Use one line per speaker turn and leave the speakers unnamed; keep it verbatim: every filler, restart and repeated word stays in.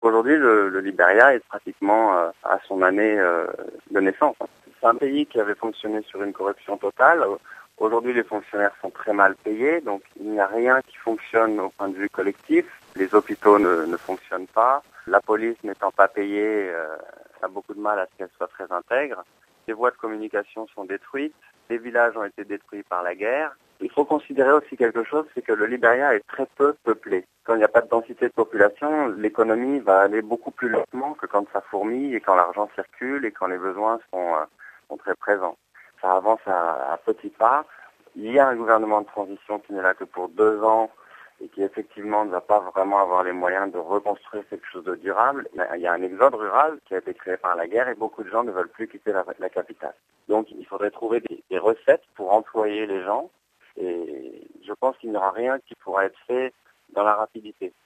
Aujourd'hui, le, le Libéria est pratiquement euh, à son année euh, de naissance. C'est un pays qui avait fonctionné sur une corruption totale. Aujourd'hui, les fonctionnaires sont très mal payés, donc il n'y a rien qui fonctionne au point de vue collectif. Les hôpitaux ne, ne fonctionnent pas. La police n'étant pas payée, euh, a beaucoup de mal à ce qu'elle soit très intègre. Les voies de communication sont détruites. Les villages ont été détruits par la guerre. Il faut considérer aussi quelque chose, c'est que le Libéria est très peu peuplé. Quand il n'y a pas de densité de population, l'économie va aller beaucoup plus lentement que quand ça fourmille et quand l'argent circule et quand les besoins sont, euh, sont très présents. Ça avance à, à petits pas. Il y a un gouvernement de transition qui n'est là que pour deux ans et qui effectivement ne va pas vraiment avoir les moyens de reconstruire quelque chose de durable. Il y a un exode rural qui a été créé par la guerre et beaucoup de gens ne veulent plus quitter la, la capitale. Donc il faudrait trouver des, des recettes pour employer les gens et je pense qu'il n'y aura rien qui pourra être fait dans la rapidité.